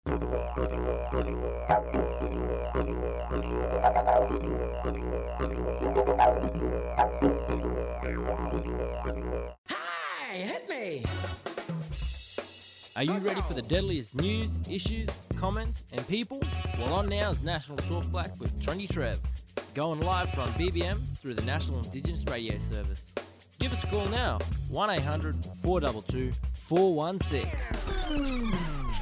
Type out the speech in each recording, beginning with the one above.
Hey, hit me! Are you ready for the deadliest news, issues, comments, and people? Well, on now is National Talk Black with Trendy Trev, going live from BBM through the National Indigenous Radio Service. Give us a call now, 1-800-422-416.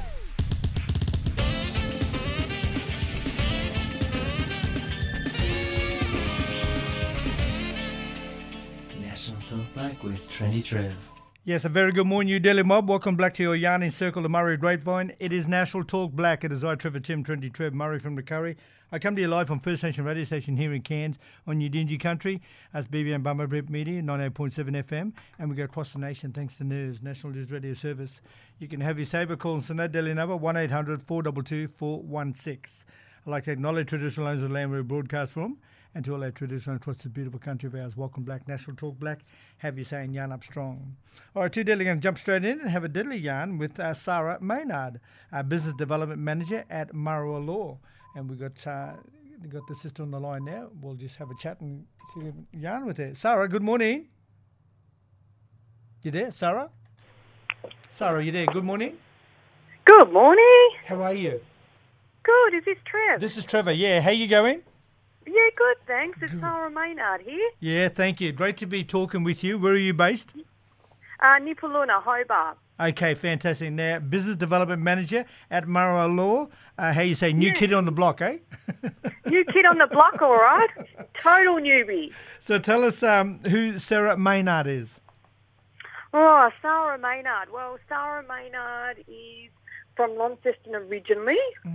National Talk Black with Trendy Trev. Yes, a very good morning, New Delhi mob. Welcome back to your Yarning Circle, the Murray Grapevine. It is National Talk Black. It is I, Trevor Tim, Trendy Trev, Murray from the Curry. I come to you live from First Nation Radio Station here in Cairns on Udingi Country. That's BBM Bummer Rip Media, 98.7 FM. And we go across the nation thanks to NERS, National News Radio Service. You can have your saber call us on that Delhi number, 1-800-422-416. I'd like to acknowledge traditional owners of the land we broadcast from. And to all our traditional across this beautiful country of ours, welcome Black, National Talk Black. Have you saying yarn up strong. All right, two Diddly going to jump straight in and have a diddly yarn with Sarah Maynard, Business Development Manager at Marawa Law. And we've got the sister on the line now. We'll just have a chat and see if we can yarn with her. Sarah, good morning. You there, Sarah? Sarah, you there? Good morning. Good morning. How are you? Good. Is this Trev? This is Trevor. Yeah, how you going? Yeah, good, thanks. It's Sarah Maynard here. Yeah, thank you. Great to be talking with you. Where are you based? Nipaluna, Hobart. Okay, fantastic. Now, Business Development Manager at Marawa Law. How you say, new kid on the block, eh? New kid on the block, all right. Total newbie. So tell us who Sarah Maynard is. Oh, Sarah Maynard. Well, Sarah Maynard is from Launceston originally.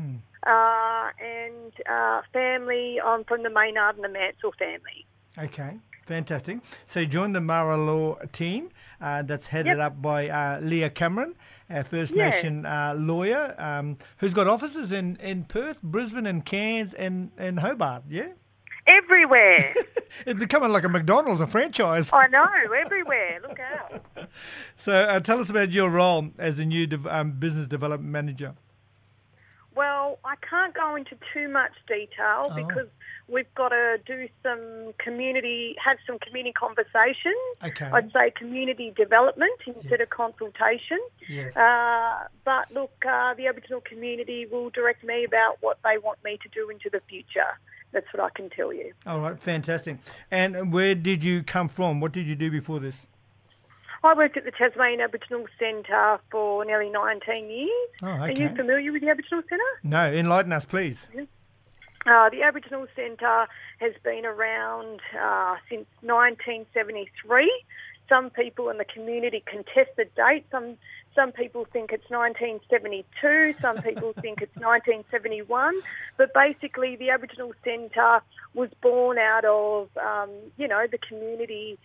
And family, I'm from the Maynard and the Mansell family. Okay, fantastic. So you joined the Mara Law team that's headed up by Leah Cameron, our First Nation lawyer, who's got offices in Perth, Brisbane and Cairns and Hobart, yeah? Everywhere. It's becoming like a McDonald's, a franchise. I know, everywhere. Look out. So tell us about your role as the new Business Development Manager. Well, I can't go into too much detail because we've got to do some community conversations. Okay. I'd say community development instead of consultation. Yes. But look, the Aboriginal community will direct me about what they want me to do into the future. That's what I can tell you. All right, fantastic. And where did you come from? What did you do before this? I worked at the Tasmanian Aboriginal Centre for nearly 19 years. Oh, okay. Are you familiar with the Aboriginal Centre? No, enlighten us, please. The Aboriginal Centre has been around since 1973. Some people in the community contest the date. Some people think it's 1972. Some people think it's 1971. But basically, the Aboriginal Centre was born out of, the community.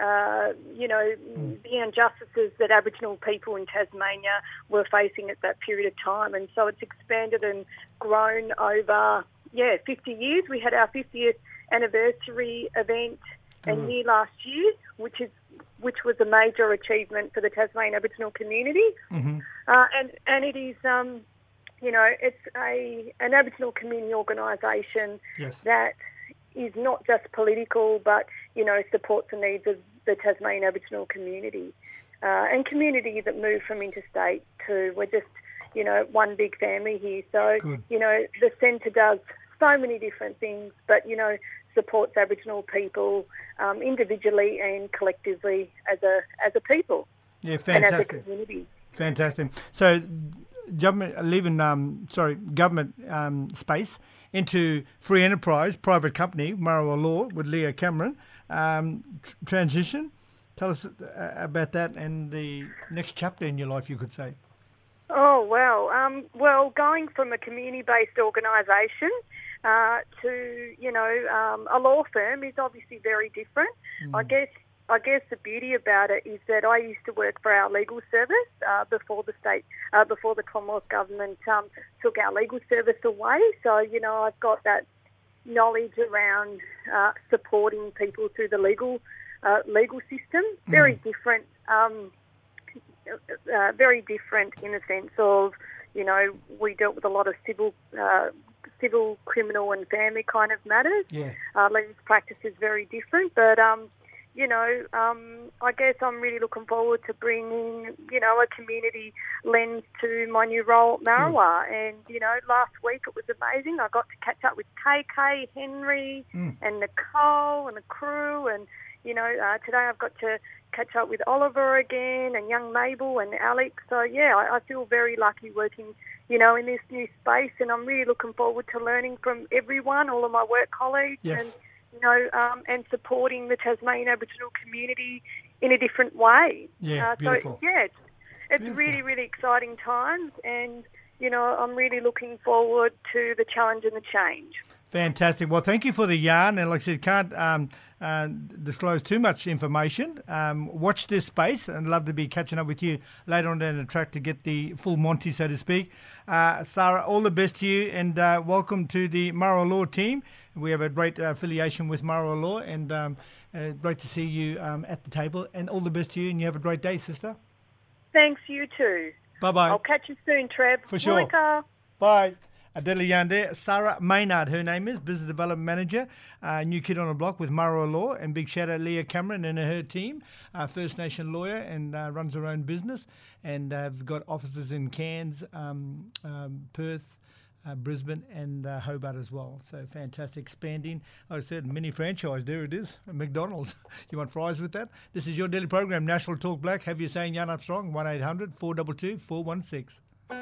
The injustices that Aboriginal people in Tasmania were facing at that period of time. And so it's expanded and grown over, 50 years. We had our 50th anniversary event year last year, which was a major achievement for the Tasmanian Aboriginal community. Mm-hmm. And it is, it's an Aboriginal community organisation that is not just political, but, supports the needs of the Tasmanian Aboriginal community and community that move from interstate too. We're just, one big family here. So, the centre does so many different things, but, supports Aboriginal people individually and collectively as a people. Yeah, fantastic. And as a community. Fantastic. So, government space into free enterprise, private company, Marawa Law with Leah Cameron. Transition. Tell us about that and the next chapter in your life, you could say. Oh, well, going from a community-based organisation to, a law firm is obviously very different. I guess the beauty about it is that I used to work for our legal service before the Commonwealth Government took our legal service away. So, I've got that knowledge around supporting people through the legal system. Very different in the sense of, we dealt with a lot of civil, criminal and family kind of matters. Yeah. Legal practice is very different, but I guess I'm really looking forward to bringing, a community lens to my new role at Maroowa. And, last week it was amazing. I got to catch up with KK, Henry and Nicole and the crew. And, today I've got to catch up with Oliver again and young Mabel and Alex. So, yeah, I feel very lucky working, in this new space. And I'm really looking forward to learning from everyone, all of my work colleagues. Yes. And, and supporting the Tasmanian Aboriginal community in a different way. Yeah, beautiful. So, yeah, it's really, really exciting times, and, I'm really looking forward to the challenge and the change. Fantastic. Well, thank you for the yarn. And like I said, can't disclose too much information. Watch this space, and love to be catching up with you later on down the track to get the full Monty, so to speak. Sarah, all the best to you, and welcome to the Maroowa Law team. We have a great affiliation with Maroowa Law, and great to see you at the table. And all the best to you, and you have a great day, sister. Thanks, you too. Bye-bye. I'll catch you soon, Trev. For sure. Moika. Bye. Adela yarn there. Sarah Maynard, her name is, Business Development Manager, new kid on the block with Maroowa Law. And big shout out Leah Cameron and her team, First Nation lawyer, and runs her own business. And have got offices in Cairns, Perth, Brisbane and Hobart as well. So fantastic, expanding. Like I said, mini franchise, there it is, McDonald's. You want fries with that? This is your daily program, National Talk Black. Have you saying Yarn Up Strong, 1800 422 416.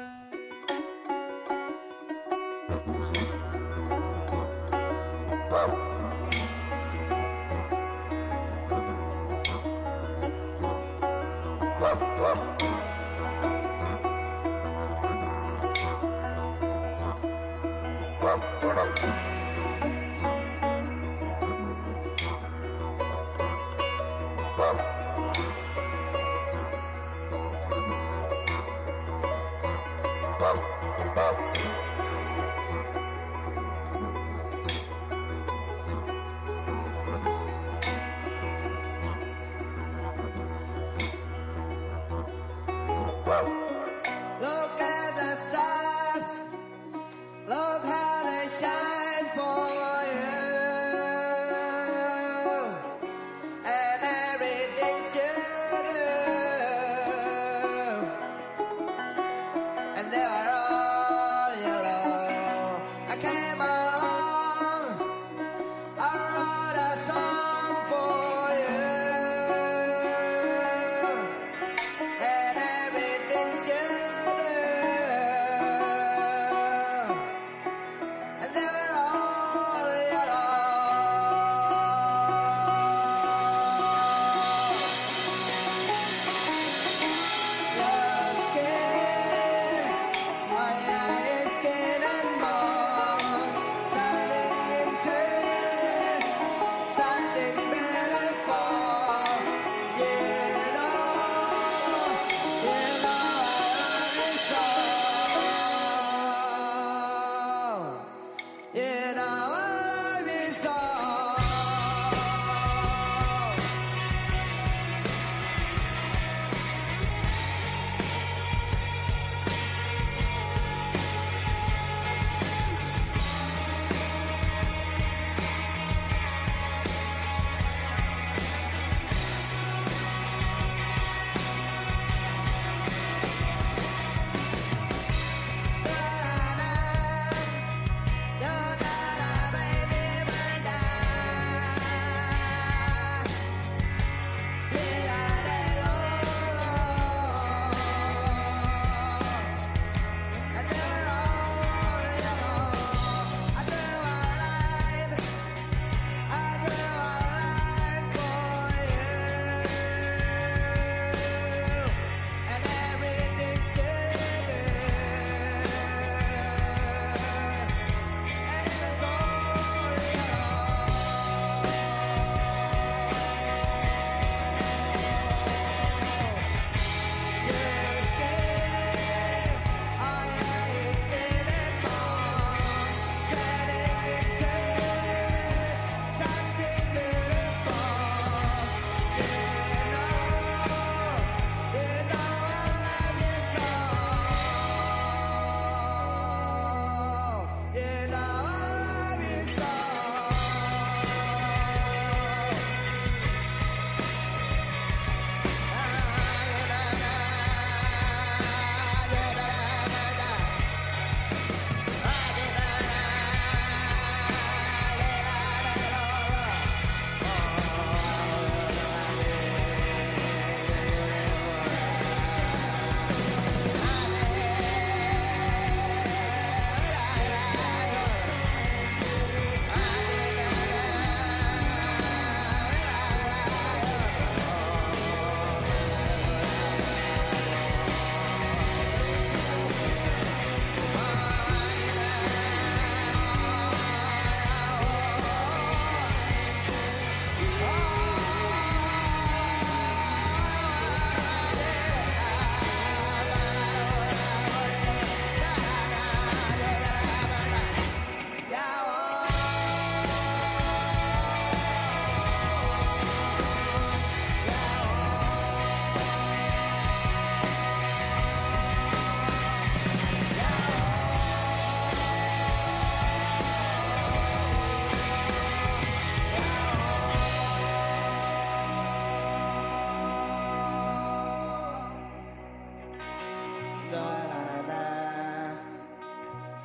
Look at the stars, look how they shine for you, and everything you do, and they are all yellow.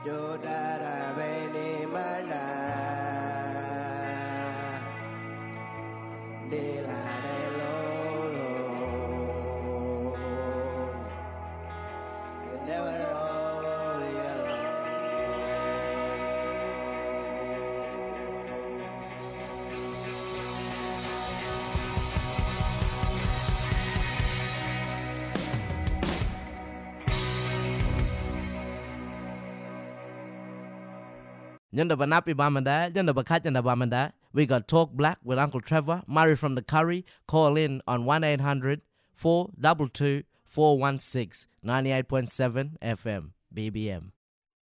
Jodara beni mana Dila de lolo You never roll yellow Yonder Banapi Bamanda, Yonder Bakat Yonder Bamanda. We got Talk Black with Uncle Trevor, Murray from the Curry. Call in on 1-800-422-416, 98.7 FM, BBM.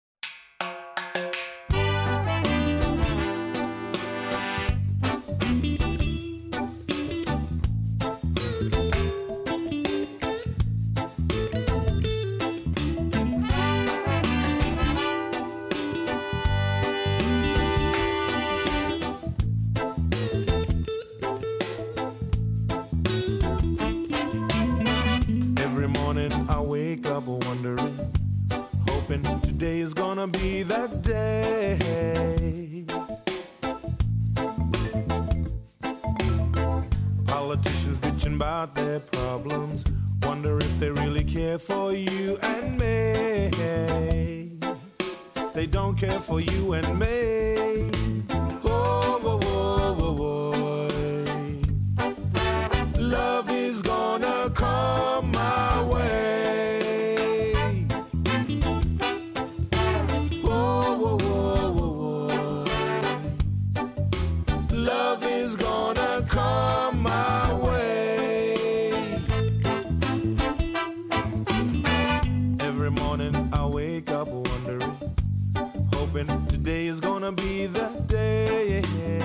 Today is gonna be that day. Politicians bitching about their problems, wonder if they really care for you and me. They don't care for you and me. Oh, oh, oh, oh, oh. Love is gonna come my way. Today is gonna be the day.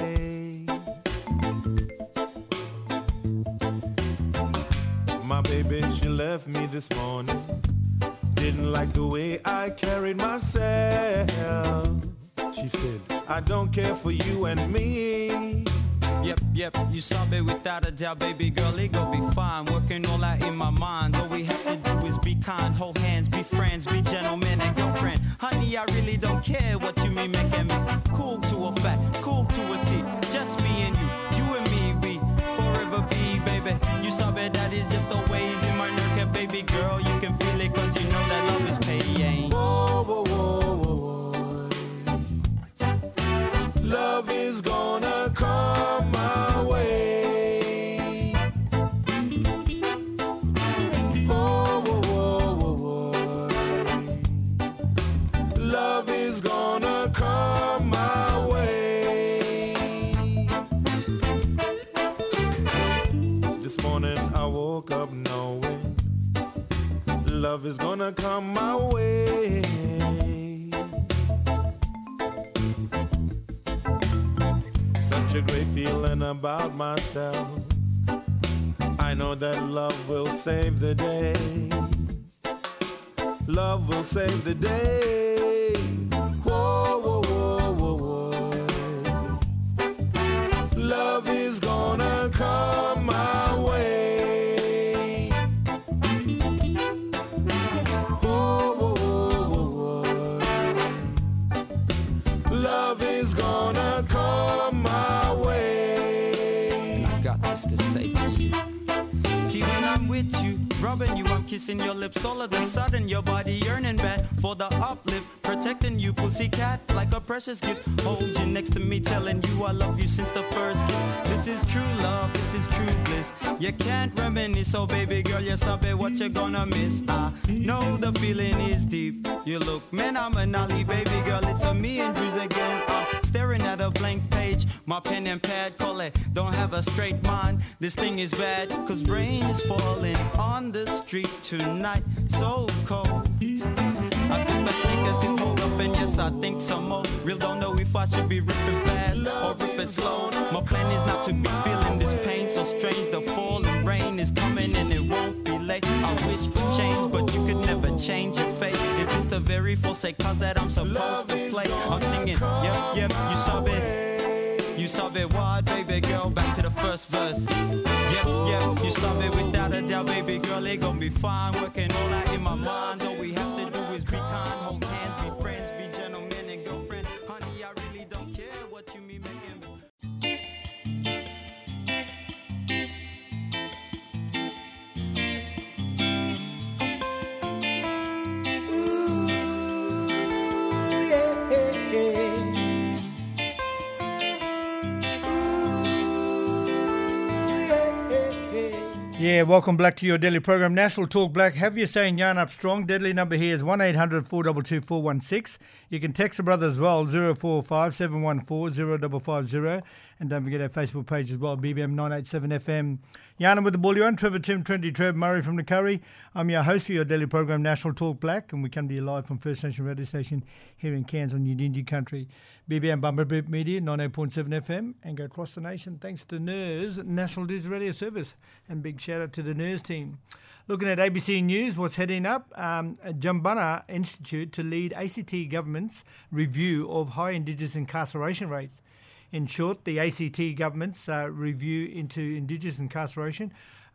My baby, she left me this morning. Didn't like the way I carried myself. She said, I don't care for you and me. Yep, you saw it without a doubt, baby girl, it gon' be fine. Working all out in my mind. All we have to do is be kind, hold hands, be friends, be gentlemen and girlfriend. Honey, I really don't care what you mean, making me cool to a fact, cool to a T. Just me and you and me, we forever be, baby. You saw it, that is just always in my nerve, baby girl. You can feel it, cause you know that love is paying. Whoa, whoa, whoa, whoa, whoa. Love is gonna come my way. Whoa, whoa, whoa, whoa, whoa. Love is gonna come my way. This morning I woke up knowing love is gonna come my way. Such a great feeling about myself. I know that love will save the day. Love will save the day. Whoa, whoa, whoa, whoa, whoa. Love is gonna come my way. Whoa, whoa, whoa, whoa, whoa. Love is gonna come my way. I got this to say to you. See, when I'm with you, rubbing you, I'm kissing your lips. All of a sudden, your body yearning back for the uplift. Protecting you, pussycat, like a precious gift. Hold you next to me, telling you I love you since the first kiss. This is true love, this is true bliss. You can't reminisce, so baby girl, you sabe what you're gonna miss. I know the feeling is deep. You look phenomenally, baby girl, it's a me and Drews again. Staring at a blank page, my pen and pad call it. Don't have a straight mind, this thing is bad. Cause rain is falling on the street tonight, so cold. I sit back, think as it hold up, and yes, I think some more. Real don't know if I should be ripping fast or ripping slow. My plan is not to be feeling this pain so strange. The falling rain is coming and it won't be late. I wish for change, but you could never change your fate. Is this the very false cause that I'm supposed to play? I'm singing, yep, you saw it. You saw it, what, baby girl? Back to the first verse. Yep, you saw it without a doubt, baby girl. It gon' be fine. Working all out in my mind. All we have to do is be kind, hold hands, be friends, be gentle. Yeah, welcome back to your daily program, National Talk Black. Have you saying yarn up strong? Deadly number here is 1800 422 416. You can text the brother as well, 045 714 0550. And don't forget our Facebook page as well, BBM 987 FM. Yarn with the Bullion, Trevor Tim, Trendy Trev, Murray from the Curry. I'm your host for your daily program, National Talk Black, and we come to you live from First Nation Radio Station here in Cairns on Yidinji Country. BBM Bumper Beat Media, 98.7 FM, and go across the nation thanks to NERS, National Digital Radio Service. And big shout out to the NERS team. Looking at ABC News, what's heading up? Jumbunna Institute to lead ACT government's review of high Indigenous incarceration rates. In short, the ACT government's review into Indigenous incarceration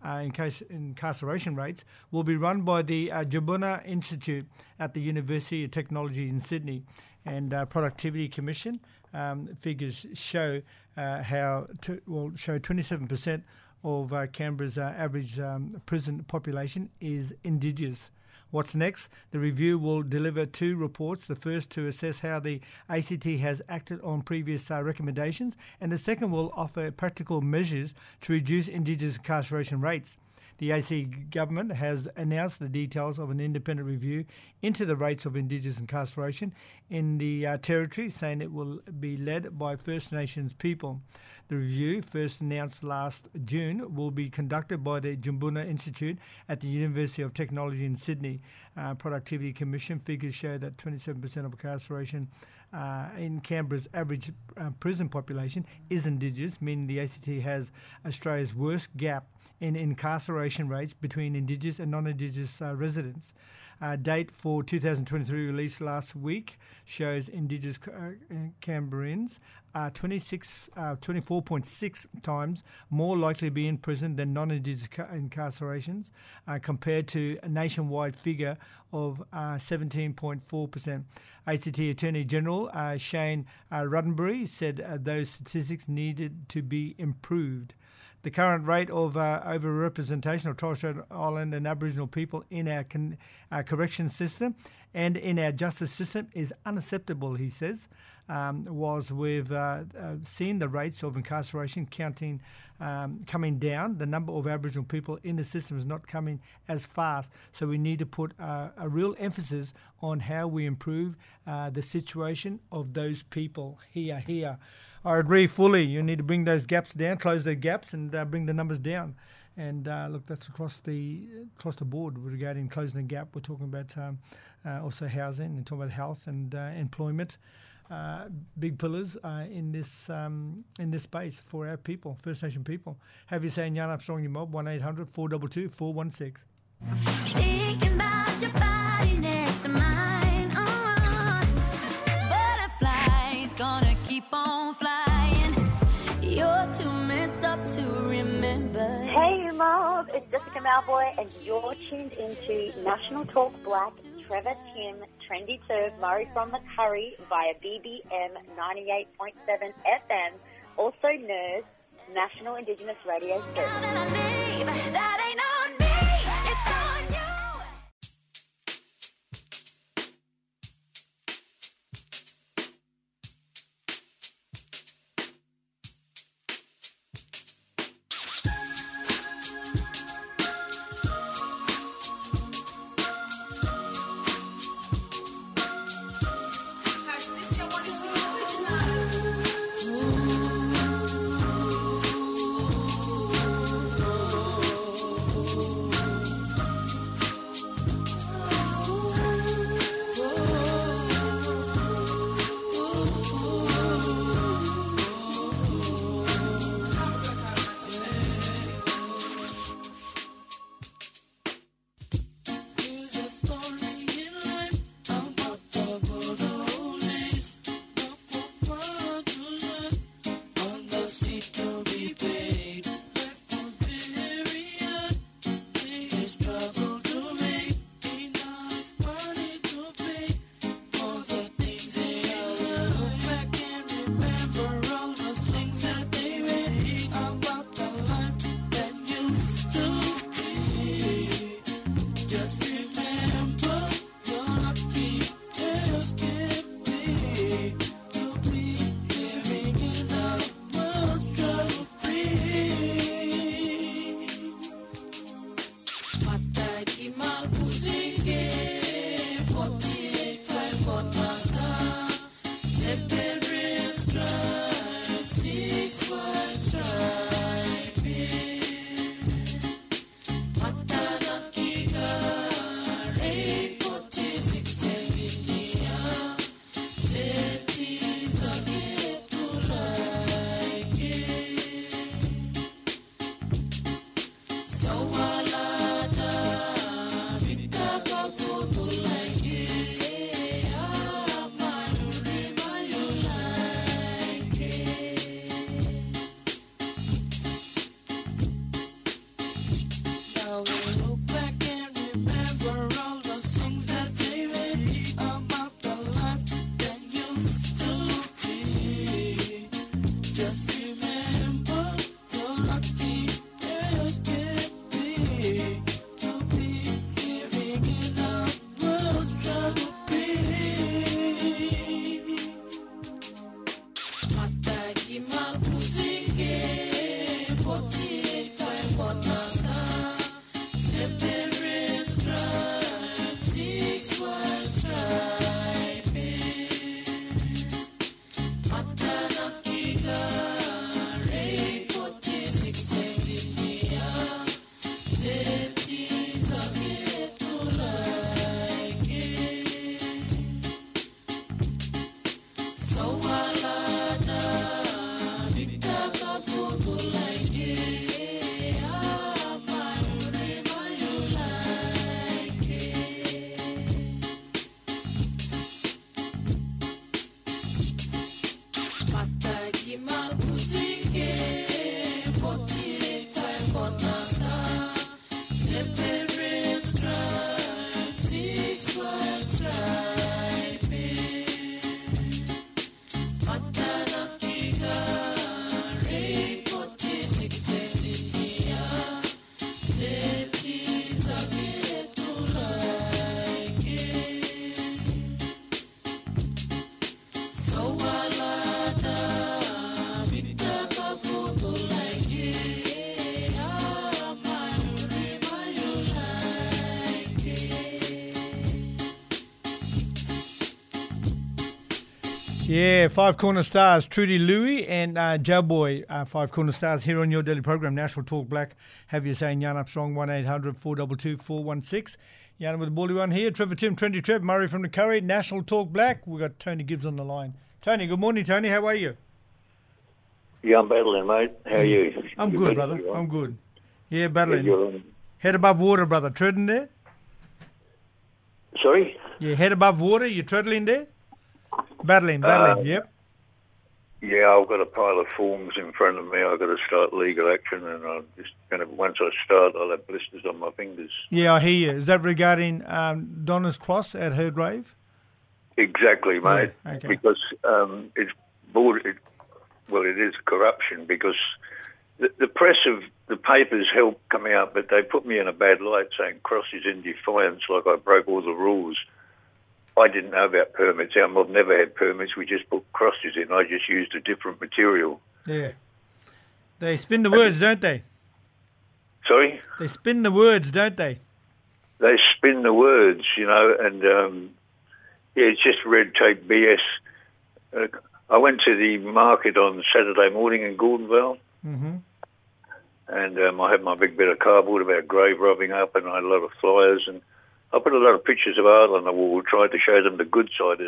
rates will be run by the Jumbunna Institute at the University of Technology in Sydney. And Productivity Commission figures show show 27% of Canberra's average prison population is Indigenous. What's next? The review will deliver 2 reports. The first to assess how the ACT has acted on previous recommendations, and the second will offer practical measures to reduce Indigenous incarceration rates. The ACT government has announced the details of an independent review into the rates of Indigenous incarceration in the territory, saying it will be led by First Nations people. The review, first announced last June, will be conducted by the Jumbunna Institute at the University of Technology in Sydney. Productivity Commission figures show that 27% of incarceration in Canberra's average prison population is Indigenous, meaning the ACT has Australia's worst gap in incarceration rates between Indigenous and non-Indigenous residents. Date for 2023 released last week shows Indigenous Canberrans are 24.6 times more likely to be in prison than non-Indigenous incarcerations compared to a nationwide figure of 17.4%. ACT Attorney General Shane Ruddenbury said those statistics needed to be improved. The current rate of overrepresentation of Torres Strait Island and Aboriginal people in our correction system and in our justice system is unacceptable, he says. Was we've seen the rates of incarceration coming down. The number of Aboriginal people in the system is not coming as fast. So we need to put a real emphasis on how we improve the situation of those people here. I agree fully. You need to bring those gaps down, close those gaps, and bring the numbers down. And look, that's across the board regarding closing the gap. We're talking about also housing and talking about health and employment. Big pillars in this space for our people, First Nation people. Have you saying yarn up strong your mob? 1800 422 416. Thinking about your body next to mine. Butterflies gonna keep on flying. You're too messed up to remember. Hey, Mob, it's Jessica Malboy, and you're tuned into National Talk Black. Trevor Tim, Trendy Trev, Murray from the Curry via BBM 98.7 FM, also NERS, National Indigenous Radio Service. That ain't on me, it's on you. Yeah, Five Corner Stars, Trudy Louie and Jailboy, Five Corner Stars here on your daily program, National Talk Black. Have you saying Jan Armstrong, 1-800-422-416. Jan with the bally one here, Trevor Tim, Trendy Trev, Murray from the Curry, National Talk Black. We've got Tony Gibbs on the line. Tony, good morning, Tony. How are you? Yeah, I'm battling, mate. How are you? I'm good, brother. I'm good. Yeah, battling. Yeah, head above water, brother. Treading there? Sorry? Yeah, head above water. You treadling there? Battling, yep. Yeah, I've got a pile of forms in front of me. I've got to start legal action, and I'm just going to. Once I start, I'll have blisters on my fingers. Yeah, I hear you. Is that regarding Donna's cross at her grave? Exactly, mate. Yeah, okay. Because it's bordered. Well, it is corruption because the press of the papers help come out, but they put me in a bad light, saying cross is in defiance, like I broke all the rules. I didn't know about permits. I've never had permits. We just put crosses in. I just used a different material. Yeah. They spin the words, don't they? Sorry? They spin the words, don't they? They spin the words, and yeah, it's just red tape BS. I went to the market on Saturday morning in Gordonvale, and I had my big bit of cardboard about grave robbing up, and I had a lot of flyers, and I put a lot of pictures of art on the wall, tried to show them the good side of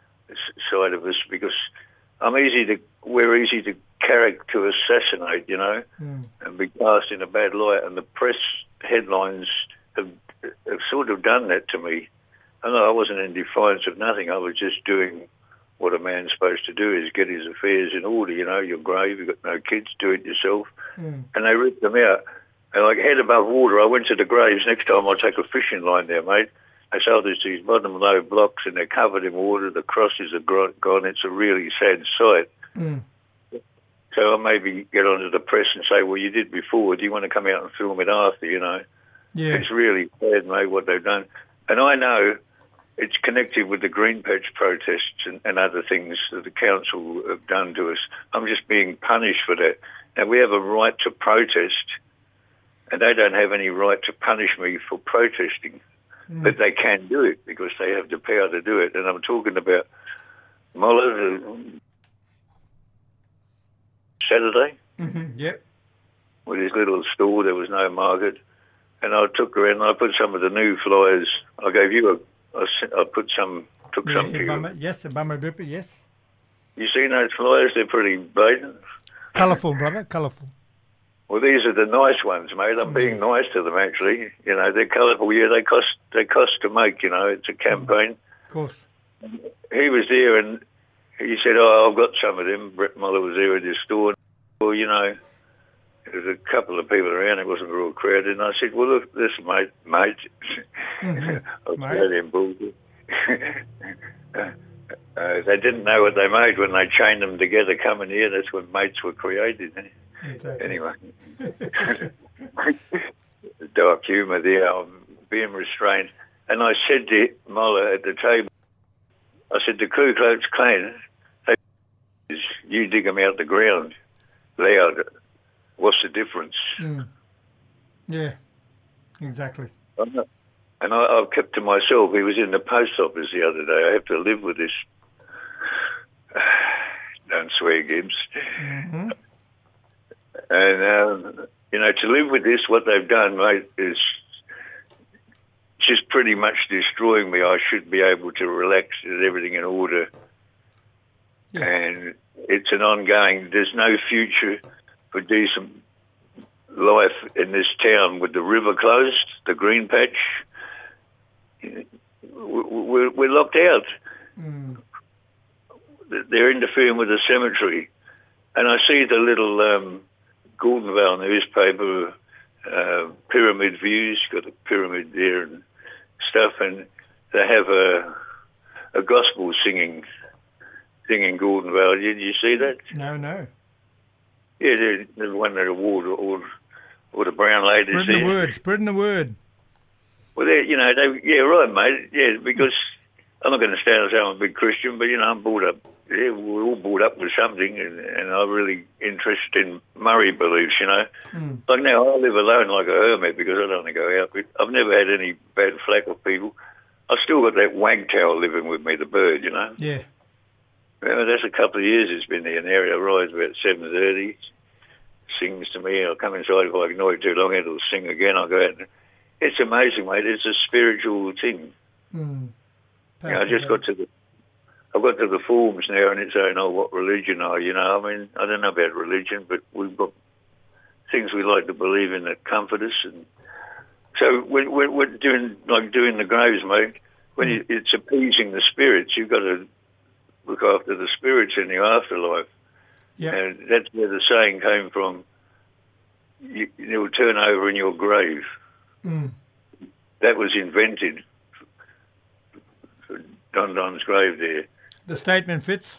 us, because we're easy to to assassinate, and be cast in a bad light. And the press headlines have sort of done that to me. I know I wasn't in defiance of nothing. I was just doing what a man's supposed to do, is get his affairs in order. Your grave, you've got no kids, do it yourself. And they ripped them out. And like head above water, I went to the graves. Next time I'll take a fishing line there, mate. They say, there's these bottom low blocks and they're covered in water. The crosses are gone. It's a really sad sight. So I'll maybe get onto the press and say, well, you did before. Do you want to come out and film it after, Yeah. It's really sad, mate, what they've done. And I know it's connected with the Green Patch protests and other things that the council have done to us. I'm just being punished for that. Now, we have a right to protest, and they don't have any right to punish me for protesting. But they can do it because they have the power to do it. And I'm talking about Muller Saturday Yep. with his little store. There was no market. And I took around and I put some of the new flyers. I gave you I put some, took some to you. Yes, a bummer ripper, yes. You seen those flyers? They're pretty blatant. Colourful, brother, colourful. Well, these are the nice ones, mate. I'm being nice to them, actually. You know, they're colourful. Yeah, they cost to make, you know. It's a campaign. Of course. He was there and he said, oh, I've got some of them. Brett Muller was there at his store. Well, you know, there was a couple of people around. It wasn't real crowded. And I said, well, look, this mate. I'll say them bullshit. They didn't know what they made when they chained them together coming here. That's when mates were created. Exactly. Anyway. Dark humour there. I'm being restrained. And I said to Muller at the table, I said, the Ku Klux Klan, you dig them out the ground loud. What's the difference? Yeah, exactly. And I've kept to myself. He was in the post office the other day. I have to live with this. Don't swear, Gibbs. And, you know, to live with this, what they've done, mate, is just pretty much destroying me. I should be able to relax and everything in order. Yeah. And it's an ongoing, there's no future for decent life in this town with the river closed, the green patch. We're locked out. They're interfering with the cemetery. And I see the little Gordonvale newspaper, Pyramid Views, got a pyramid there and stuff, and they have a gospel singing Gordonvale. Did you see that? No. Yeah, the one that all the brown ladies Spreading the word. Well, you know, yeah, right, mate. Yeah, because I'm not going to stand and say I'm a big Christian, but, you know, I'm brought up. Yeah, we're all brought up with something, and I'm really interested in Murray beliefs, you know. Like now, I live alone like a hermit because I don't want to go out. But I've never had any bad flack with people. I've still got that wagtail living with me, the bird, you know. Yeah. Well, that's a couple of years it's been there. An area arrives about 7:30, sings to me. I'll come inside if I ignore it too long. It'll sing again. I'll go out. It's amazing, mate. It's a spiritual thing. You know, I've got to the forums now, and it's saying, oh, what religion are you? Know, I mean, I don't know about religion, but we've got things we like to believe in that comfort us. And so we're doing the graves, mate. When it's appeasing the spirits, you've got to look after the spirits in the afterlife. Yep. And that's where the saying came from, you'll turn over in your grave. That was invented for Don Don's grave there. The statement fits?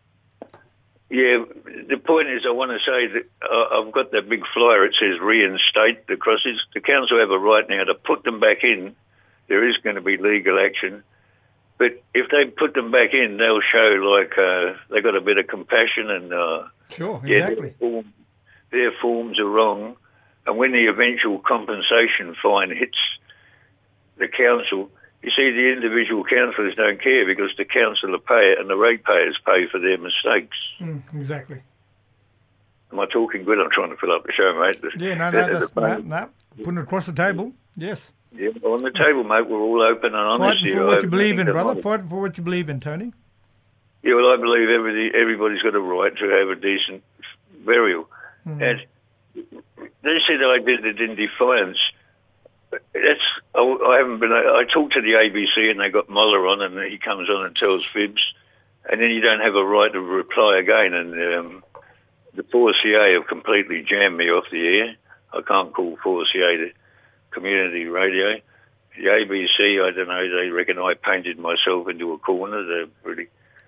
Yeah, the point is I want to say that I've got that big flyer. It says reinstate the crosses. The council have a right now to put them back in. There is going to be legal action. But if they put them back in, they'll show like they got a bit of compassion and... Sure, exactly. Yeah, their forms are wrong. And when the eventual compensation fine hits the council... You see, the individual councillors don't care because the councillor pay it and the ratepayers pay for their mistakes. Exactly. Am I talking good? I'm trying to fill up the show, mate. Yeah, no. Putting it across the table, yes. Yeah, on the table, mate, we're all open and honest. Fighting for what you believe in, brother. Fighting for what you believe in, Tony. Yeah, well, I believe everybody's got a right to have a decent burial. And they said I did it in defiance. I haven't been. I talked to the ABC and they got Muller on, and he comes on and tells fibs, and then you don't have a right to reply again. And the 4CA have completely jammed me off the air. I can't call 4CA to community radio. The ABC, I don't know. They reckon I painted myself into a corner. They're pretty.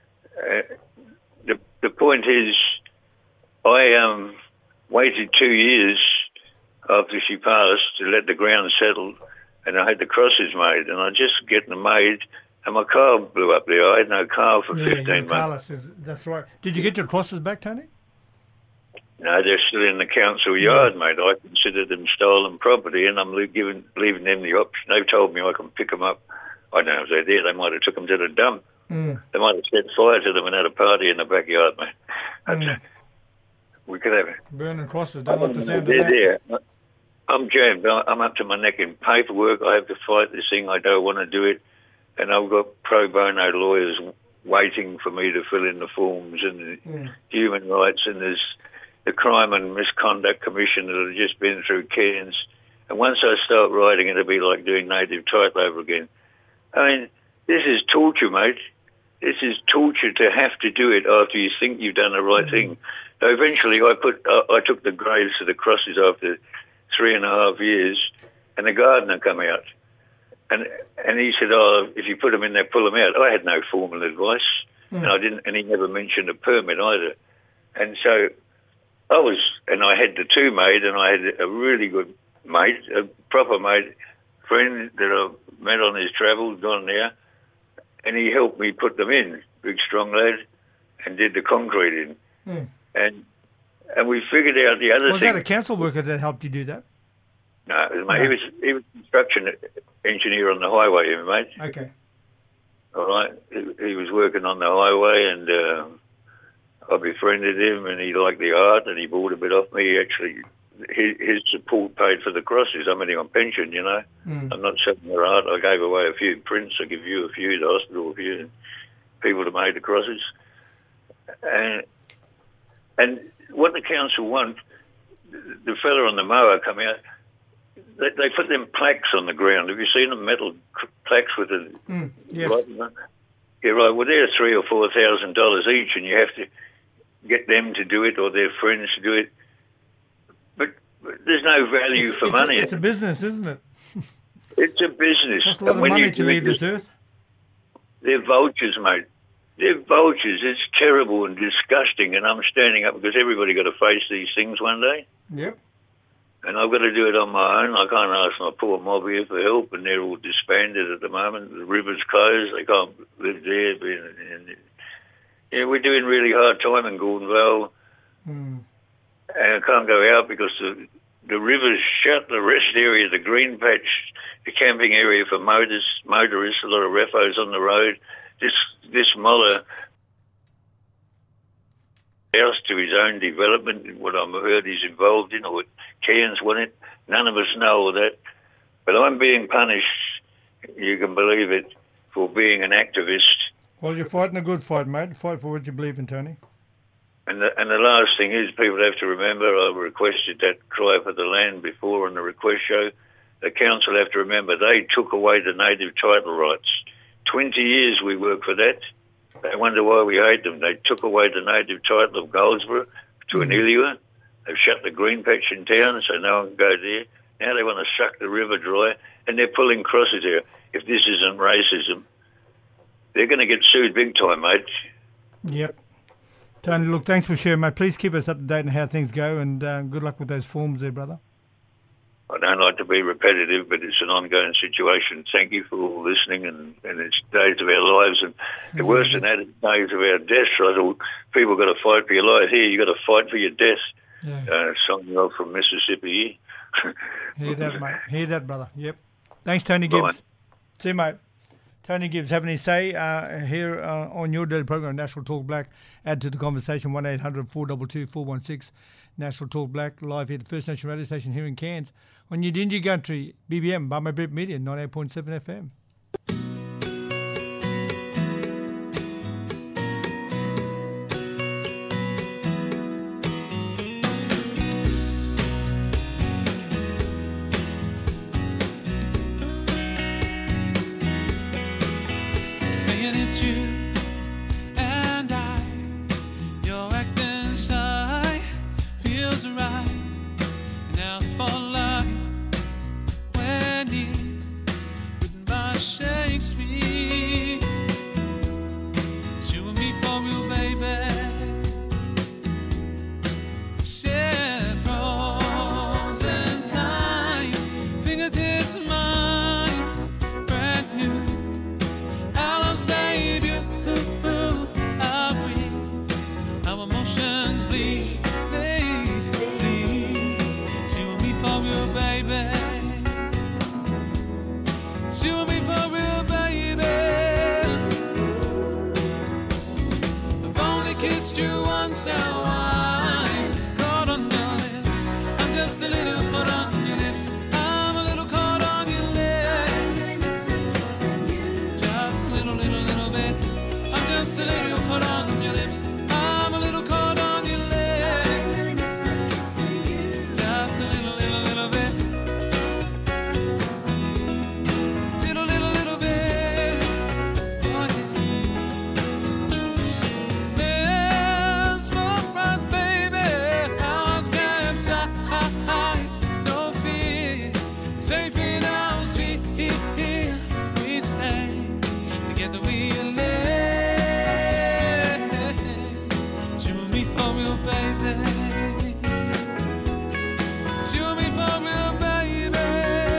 The point is, I waited 2 years after she passed to let the ground settle, and I had the crosses made, and I just getting them made, and my car blew up there. I had no car for 15 months. That's right. Did you get your crosses back, Tony? No, they're still in the council yard, mate. I consider them stolen property, and I'm leaving them the option. They've told me I can pick them up. I don't know if they're there. They might have took them to the dump. They might have set fire to them and had a party in the backyard, mate. We could have it. Burning crosses. Don't like the sound of that. There. I'm jammed. I'm up to my neck in paperwork. I have to fight this thing. I don't want to do it. And I've got pro bono lawyers waiting for me to fill in the forms and human rights. And there's the Crime and Misconduct Commission that have just been through Cairns. And once I start writing, it'll be like doing native title over again. I mean, this is torture, mate. This is torture to have to do it after you think you've done the right thing. So eventually I took the graves of the crosses after 3.5 years, and the gardener come out. And he said, "Oh, if you put them in there, pull them out." I had no formal advice, and he never mentioned a permit either. And so I had the two made, and I had a really good mate, a proper mate, friend that I met on his travels, gone there, and he helped me put them in, big strong lad, and did the concrete in. And we figured out the other thing. Was that a council worker that helped you do that? No, it was, mate, he was construction engineer on the highway, mate. Okay. All right. He was working on the highway, and I befriended him, and he liked the art, and he bought a bit off me. Actually, his support paid for the crosses. I'm only on pension, you know. I'm not selling their art. I gave away a few prints. I give you a few, the hospital a few, and people that made the crosses. And what the council want, the fella on the mower come out, they put them plaques on the ground. Have you seen them, metal plaques with the... yes. Right, yeah, right. Well, they're $3,000 or $4,000 each, and you have to get them to do it or their friends to do it. But there's no value for money. It's a business, isn't it? It's a business. Costs a lot of money to leave this earth. They're vultures, mate. They're vultures. It's terrible and disgusting, and I'm standing up because everybody got to face these things one day. Yep. And I've got to do it on my own. I can't ask my poor mob here for help, and they're all disbanded at the moment. The river's closed. They can't live there. Yeah, we're doing really hard time in Gordon Vale. And I can't go out because the river's shut, the rest area, the green patch, the camping area for motorists, a lot of refos on the road. This Muller house to his own development, what I've heard he's involved in, or what Cairns want it. None of us know all that. But I'm being punished, you can believe it, for being an activist. Well, you're fighting a good fight, mate. Fight for what you believe in, Tony. And the last thing is, people have to remember, I requested that cry for the land before on the request show. The council have to remember, they took away the native title rights. 20 years we worked for that. They wonder why we hate them. They took away the native title of Goldsboro to Anilua. They've shut the green patch in town, so no one can go there. Now they want to suck the river dry, and they're pulling crosses here. If this isn't racism, they're going to get sued big time, mate. Yep. Tony, look, thanks for sharing, mate. Please keep us up to date on how things go, and good luck with those forms there, brother. I don't like to be repetitive, but it's an ongoing situation. Thank you for all listening, and it's days of our lives, and the worse than that, it's days of our deaths. I thought people got to fight for your life. Here, you got to fight for your death. Yeah. Something else from Mississippi. Hear that, mate. Hear that, brother. Yep. Thanks, Tony Gibbs. Bye. See you, mate. Tony Gibbs having his say here on your daily program, National Talk Black. Add to the conversation, 1-800-422-416. National Talk Black, live here at the First Nation radio station here in Cairns. On your Dingy Country, BBM, Barma Brit Media, 98.7 FM. Saying it's you and I, you're acting shy, feels right, now spotlight when you written by kissed you once, now I'm caught on your lips. I'm just a little caught on your lips. I'm a little caught on your lips. Just a little bit. I'm just a little caught on your lips. I'm a little caught on your lips. Just a little bit. Little bit. Mesmerized, baby, I was capsized. No fear, safe in our sweet here. We stay together, we live. Shoot me for real, baby. Shoot me for real, baby.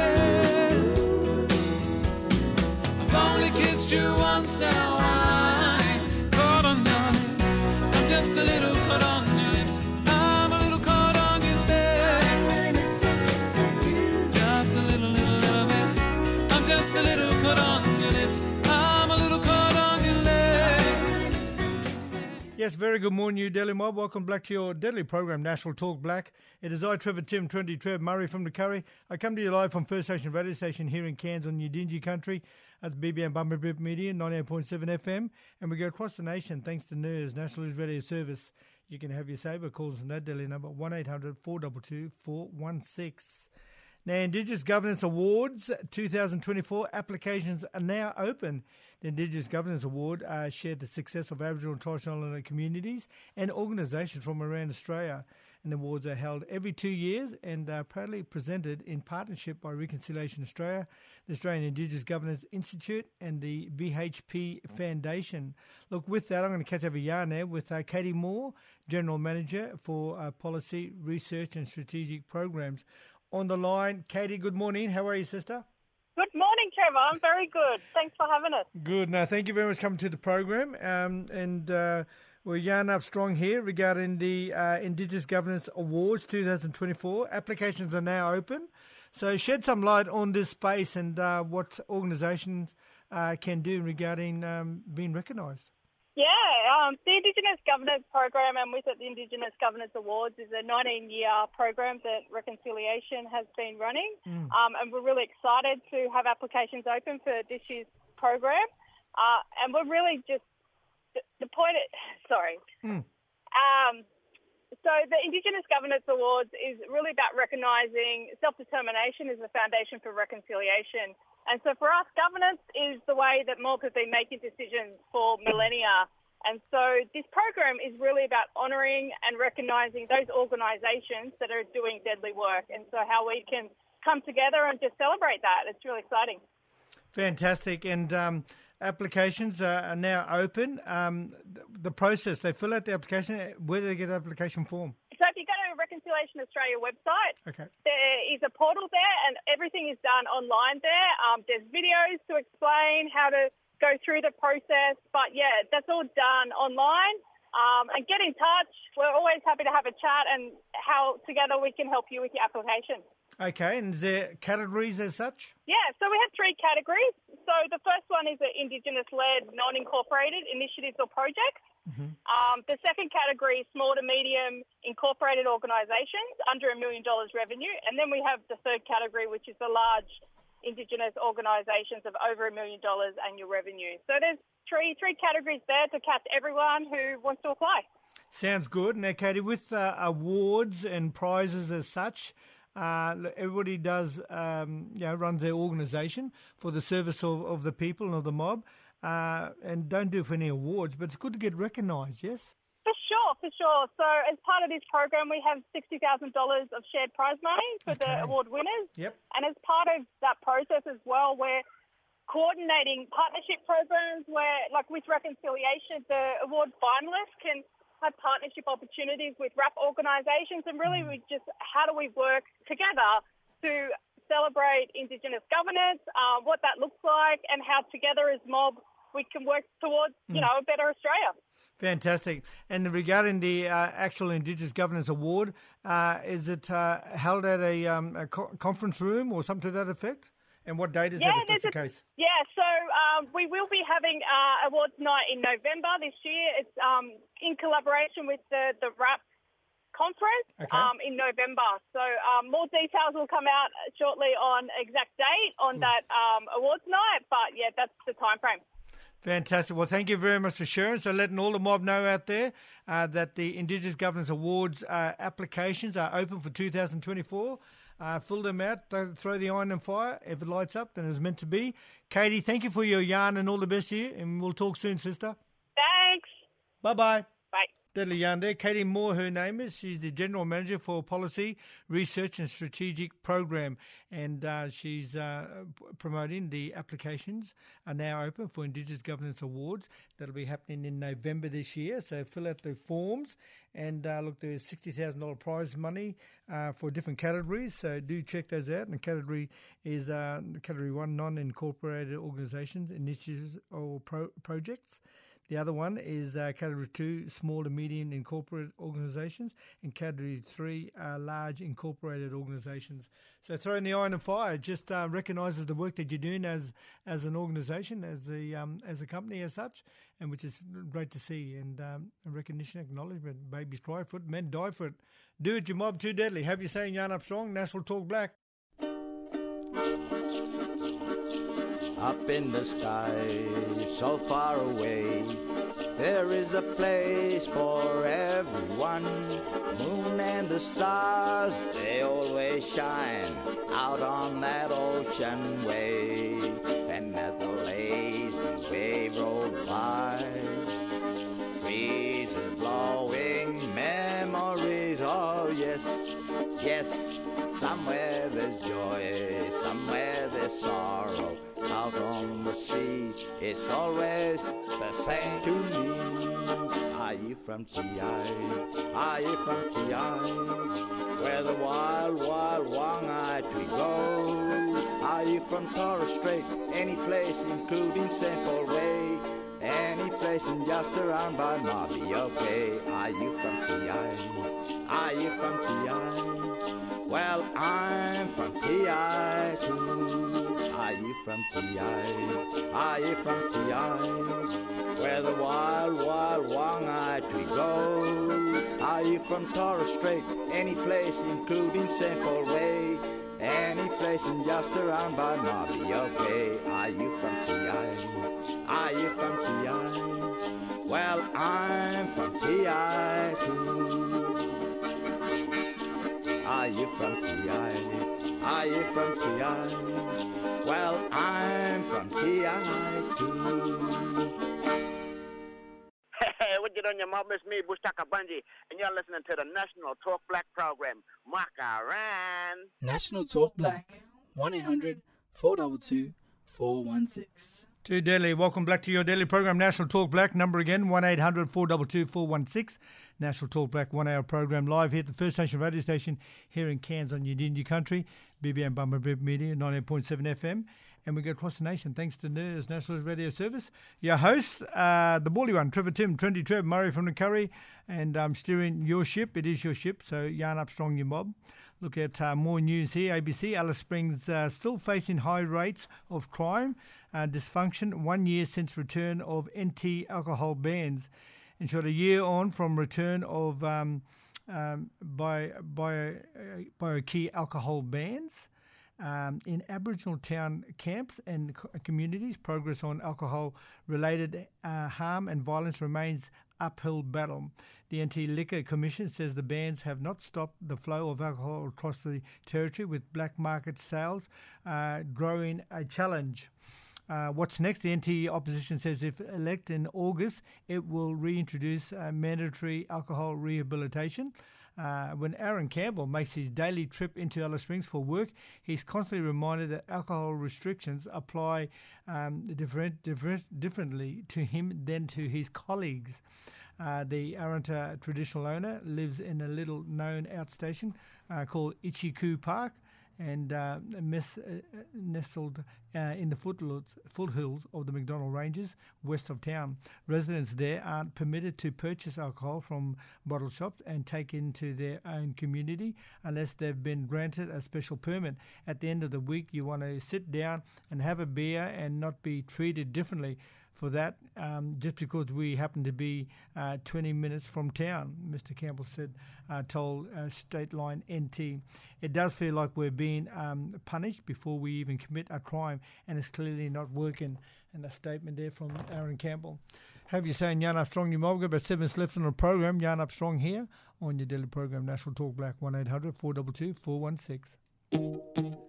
I've only kissed you once, now I'm caught on your lips. I'm just a little caught on your lips. I'm a little caught on your lips. Just a little bit. I'm just a little caught on your lips. I'm a little caught on your lips. Yes, very good morning, New Delhi Mob. Welcome back to your deadly program, National Talk Black. It is I, Trevor Tim, 20 Trev, Murray from the Curry. I come to you live from First Station Radio Station here in Cairns on Yidinji Country. That's BBM Bumper Bip Media, 98.7 FM. And we go across the nation thanks to NERS, National News Radio Service. You can have your saver calls on that Delhi number, 1-800-422-416. Now, Indigenous Governance Awards 2024 applications are now open. The Indigenous Governance Award shared the success of Aboriginal and Torres Strait Islander communities and organisations from around Australia. And the awards are held every 2 years and are proudly presented in partnership by Reconciliation Australia, the Australian Indigenous Governance Institute and the BHP Foundation. Look, with that, I'm going to catch up a yarn there with Katie Moore, General Manager for Policy, Research and Strategic Programs. On the line, Katie, good morning. How are you, sister? Good morning, Trevor. I'm very good. Thanks for having us. Good. No, thank you very much for coming to the program. We're yarn up strong here regarding the Indigenous Governance Awards 2024. Applications are now open. So shed some light on this space and what organisations can do regarding being recognised. Yeah, the Indigenous Governance Program and with it the Indigenous Governance Awards is a 19-year program that Reconciliation has been running. And we're really excited to have applications open for this year's program. And we're really just, the point, so the Indigenous Governance Awards is really about recognising self-determination as the foundation for reconciliation. And so for us, governance is the way that Mob have been making decisions for millennia. And so this program is really about honouring and recognising those organisations that are doing deadly work, and so how we can come together and just celebrate that. It's really exciting. Fantastic. And applications are now open. The process, they fill out the application. Where do they get the application form? So if you go to Reconciliation Australia website, there is a portal there and everything is done online there. There's videos to explain how to go through the process. But, yeah, that's all done online. And get in touch. We're always happy to have a chat and how together we can help you with your application. Okay, and is there categories as such? Yeah, so we have 3 categories. So the first one is the Indigenous-led, non-incorporated initiatives or projects. The second category is small to medium incorporated organisations under $1 million revenue. And then we have the third category, which is the large Indigenous organisations of over $1 million annual revenue. So there's three categories there to catch everyone who wants to apply. Sounds good. Now, Katie, with awards and prizes as such, everybody does, runs their organisation for the service of the people and of the mob, and don't do it for any awards, but it's good to get recognised, yes? For sure. So as part of this program, we have $60,000 of shared prize money for the award winners. Yep. And as part of that process as well, we're coordinating partnership programs where, like with Reconciliation, the award finalists can have partnership opportunities with RAP organisations, and really we just, how do we work together to celebrate Indigenous governance, what that looks like, and how together as Mob we can work towards, a better Australia. Fantastic. And regarding the actual Indigenous Governance Award, is it held at a conference room or something to that effect? And what date is that, if that's the case? Yeah, so we will be having awards night in November this year. It's in collaboration with the RAP conference in November. So more details will come out shortly on exact date on that awards night. But, yeah, that's the time frame. Fantastic. Well, thank you very much for sharing. So letting all the mob know out there that the Indigenous Governance Awards applications are open for 2024. Fill them out, don't throw the iron in fire. If it lights up, then it's meant to be. Katie, thank you for your yarn and all the best to you, and we'll talk soon, sister. Thanks. Bye-bye. Bye. Deadly yarn there. Katie Moore, her name is. She's the General Manager for Policy, Research and Strategic Program, and she's promoting the applications are now open for Indigenous Governance Awards. That'll be happening in November this year, so fill out the forms. And look, there's $60,000 prize money for different categories, so do check those out. And the category is Category 1, non-incorporated organisations, initiatives or projects. The other one is Category 2, small and medium incorporated organisations, and Category 3, large incorporated organisations. So throwing the iron and fire, it just recognises the work that you're doing as an organisation, as a company as such, and which is great to see. And recognition, acknowledgement, babies try for it, men die for it. Do it, your mob, too deadly. Have you saying Yarn Up Strong, National Talk Black. Up in the sky, so far away, there is a place for everyone. Moon and the stars, they always shine out on that ocean wave. And as the lazy wave rolls by, breezes blowing memories. Oh yes, yes. Somewhere there's joy, somewhere there's sorrow. Out on the sea, it's always the same to me. Are you from T.I.? Are you from T.I.? Where the wild, wild one-eyed tree grows. Are you from Torres Strait? Any place, including St. Paul Way. Any place in just around by Mobile Bay. Are you from T.I.? Are you from T.I.? Well, I'm from T.I. too. Are you from T.I.? Are you from T.I.? Where the wild, wild one-eyed tree grows. Are you from Torres Strait? Any place, including St. Paul Way. Any place in just around by Mobile Bay. Are you from T.I.? Are you from T.I.? Well, I'm from T.I. too. Are you from T.I.? Are you from T.I.? Well, I'm from T.I. too. Hey, what you doing, your mom? It's me, Bushtaka Bunji, and you're listening to the National Talk Black program. Makaran. National Talk Black. 1-800-422-416. To Delhi, welcome back to your daily program, National Talk Black. Number again, 1-800-422-416. National Talk Black, 1 hour program live here at the First Nation radio station here in Cairns on Yidindi country, BBM Bumba Bib Media, 98.7 FM. And we go across the nation thanks to NERS National Radio Service. Your host, the bally one, Trevor Tim, Trendy Trev, Murray from the Curry, and I'm steering your ship. It is your ship, so yarn up strong, your mob. Look at more news here. ABC, Alice Springs still facing high rates of crime, dysfunction, 1 year since return of NT alcohol bans. In short, a year on from return of bio-key alcohol bans. In Aboriginal town camps and communities, progress on alcohol-related harm and violence remains uphill battle. The Anti-Liquor Commission says the bans have not stopped the flow of alcohol across the territory, with black market sales growing a challenge. What's next? The NT opposition says if elected in August, it will reintroduce mandatory alcohol rehabilitation. When Aaron Campbell makes his daily trip into Alice Springs for work, he's constantly reminded that alcohol restrictions apply differently to him than to his colleagues. The Arrernte traditional owner lives in a little-known outstation called Ichiku Park, and nestled in the foothills of the McDonnell Ranges west of town. Residents there aren't permitted to purchase alcohol from bottle shops and take into their own community unless they've been granted a special permit. At the end of the week, you want to sit down and have a beer and not be treated differently for that, just because we happen to be 20 minutes from town, Mr. Campbell said, told State Line NT. It does feel like we're being punished before we even commit a crime, and it's clearly not working. And a statement there from Aaron Campbell. Have you saying Yarn Up Strong, you mob, about 7 minutes left on the program. Yarn Up Strong here on your daily program, National Talk Black, 1-800-422-416.